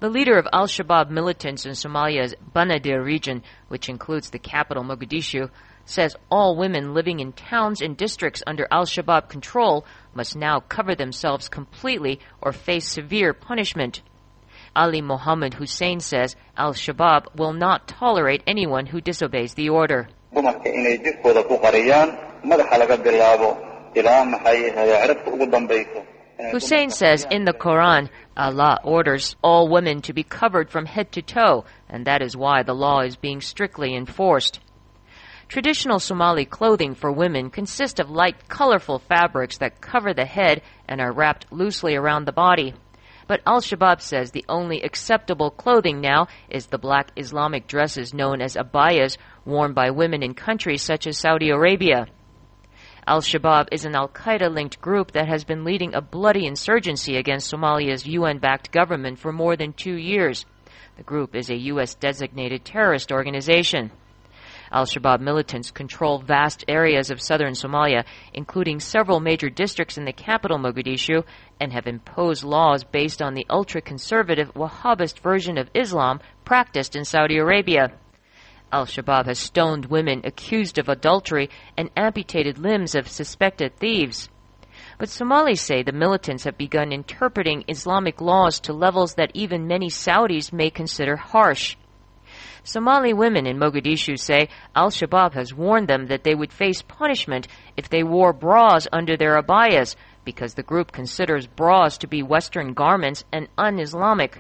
The leader of al-Shabaab militants in Somalia's Banaadir region, which includes the capital Mogadishu, says all women living in towns and districts under al-Shabaab control must now cover themselves completely or face severe punishment. Ali Mohammed Hussein says al-Shabaab will not tolerate anyone who disobeys the order. Hussein says in the Quran, Allah orders all women to be covered from head to toe, and that is why the law is being strictly enforced. Traditional Somali clothing for women consists of light, colorful fabrics that cover the head and are wrapped loosely around the body. But al-Shabaab says the only acceptable clothing now is the black Islamic dresses known as abayas worn by women in countries such as Saudi Arabia. Al-Shabaab is an al-Qaeda-linked group that has been leading a bloody insurgency against Somalia's UN-backed government for more than 2 years. The group is a U.S.-designated terrorist organization. Al-Shabaab militants control vast areas of southern Somalia, including several major districts in the capital Mogadishu, and have imposed laws based on the ultra-conservative Wahhabist version of Islam practiced in Saudi Arabia. Al-Shabaab has stoned women accused of adultery and amputated limbs of suspected thieves. But Somalis say the militants have begun interpreting Islamic laws to levels that even many Saudis may consider harsh. Somali women in Mogadishu say al-Shabaab has warned them that they would face punishment if they wore bras under their abayas, because the group considers bras to be Western garments and un-Islamic.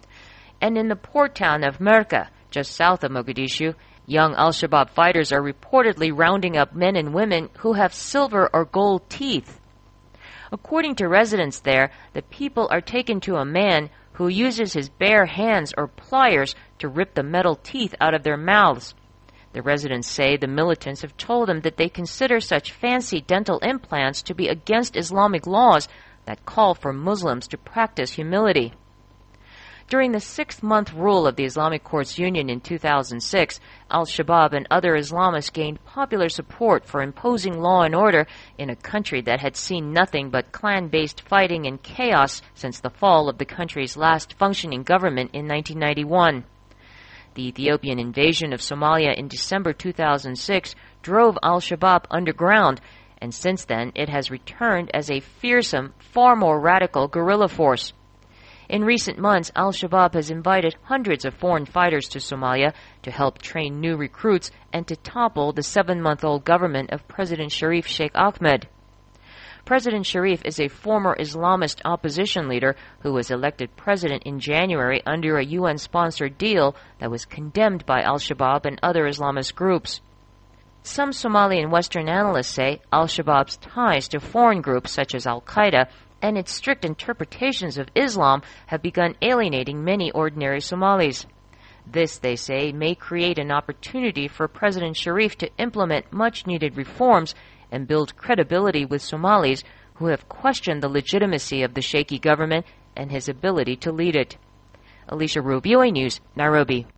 And in the port town of Merka, just south of Mogadishu, young al-Shabaab fighters are reportedly rounding up men and women who have silver or gold teeth. According to residents there, the people are taken to a man who uses his bare hands or pliers to rip the metal teeth out of their mouths. The residents say the militants have told them that they consider such fancy dental implants to be against Islamic laws that call for Muslims to practice humility. During the 6th-month rule of the Islamic Courts Union in 2006, al-Shabaab and other Islamists gained popular support for imposing law and order in a country that had seen nothing but clan-based fighting and chaos since the fall of the country's last functioning government in 1991. The Ethiopian invasion of Somalia in December 2006 drove al-Shabaab underground, and since then it has returned as a fearsome, far more radical guerrilla force. In recent months, al-Shabaab has invited hundreds of foreign fighters to Somalia to help train new recruits and to topple the 7-month-old government of President Sharif Sheikh Ahmed. President Sharif is a former Islamist opposition leader who was elected president in January under a UN-sponsored deal that was condemned by al-Shabaab and other Islamist groups. Some Somali and Western analysts say al-Shabaab's ties to foreign groups such as al-Qaeda and its strict interpretations of Islam have begun alienating many ordinary Somalis. This, they say, may create an opportunity for President Sharif to implement much-needed reforms and build credibility with Somalis who have questioned the legitimacy of the shaky government and his ability to lead it. Alicia Rubio, VOA News, Nairobi.